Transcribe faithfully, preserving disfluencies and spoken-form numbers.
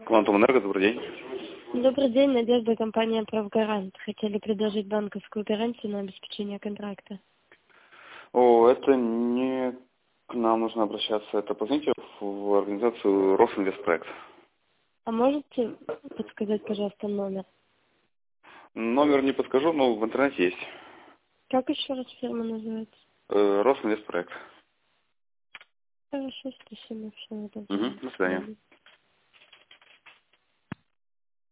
Квантум-Энерго, добрый день. Добрый день, Надежда, компания «Правгарант». Хотели предложить банковскую гарантию на обеспечение контракта. О, это не к нам нужно обращаться, это позвоните в организацию Росинвестпроект. А можете подсказать, пожалуйста, номер? Номер не подскажу, но в интернете есть. Как еще раз фирма называется? Э, Росинвестпроект. Хорошо, спасибо. Всего доброго. Угу, до свидания.